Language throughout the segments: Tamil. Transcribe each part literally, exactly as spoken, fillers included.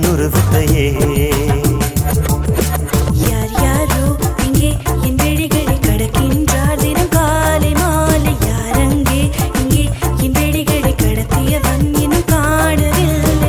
உருவத்தையே யார் யாரோ இங்கே என் விழிகளை கடக்கின்றார் தினம் காலை மாலை யாரங்கே இங்கே என் விழிகளை கடத்தியவன் இன்னும் காணவில்லை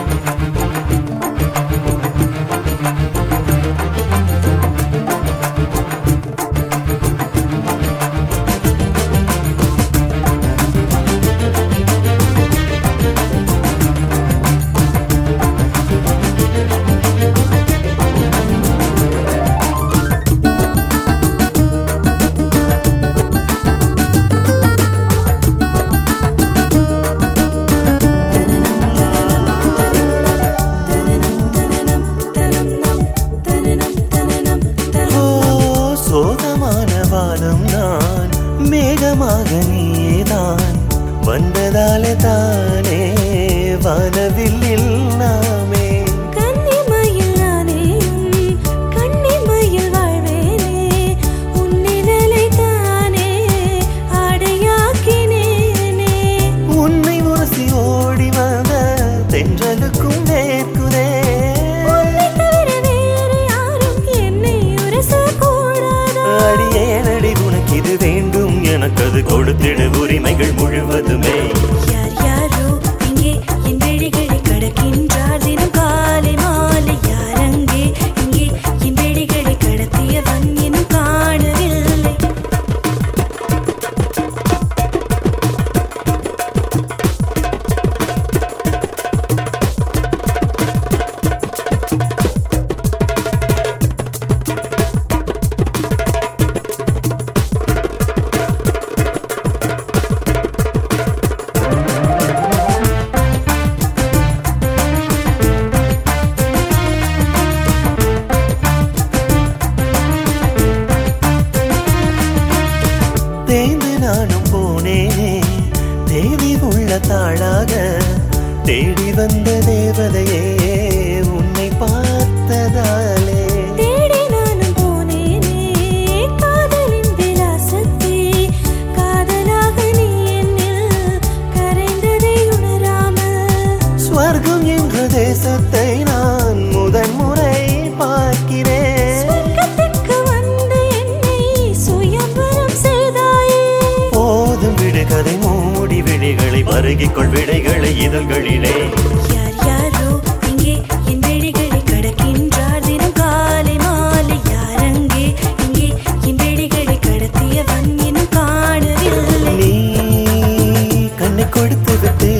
சோகமான வானம் நான் மேகமாக நீதான் வந்ததாலே தானே வானவில்லில் நாமே கன்னிமயில் நானே கன்னிமயில் வாழ்வேனே உன்னிழலை தானே ஆடையாக்கினேனே உன்னை உரசி ஓடி வந்த தென்றலுக்கும் வேர்க்குதே உன்னை தவிர வேறு யாரும் என்னை உரசக்கூடாதா அடியேனடி உனக்கு இது வேண்டும் எனக்கு அது கொடுத்திடு உரிமைகள் முழுவதுமே யார் யாரோ இங்கே என் விழிகளை கடக்கின்றார் தினம் காலை மாலை யாரங்கே இங்கே என் விழிகளை கடத்தியவன் இன்னும் காணவில்லை தேய்ந்து நானும் போனேனே தேவி உள்ள தாளாக தேடி வந்த தேவதையே உன்னை பார்த்ததாலே தேடி நானும் போனேனே காதலின் விலாசத்தை காதலாக நீ என்னில் கரைந்ததை உணராமல் ஸ்வர்க்கம் என்ற தேசத்தை நான் முதன் முறை பார்க்கிறேன் சொர்க்கத்திற்கு வந்து என்னை சுயம்பரம் செய்தாயே போதும் விடுகதை மூடி விழிகளை பருகிக்கொள் விடைகளை இதழ்களிலே யார் யாரோ இங்கே என் விழிகளை கடக்கின்றார் தினம் காலை மாலை யாரங்கே இங்கே என் விழிகளை கடத்தியவன் இன்னும் காணவில்லை நீ கண்ணை கொடுத்து விட்டு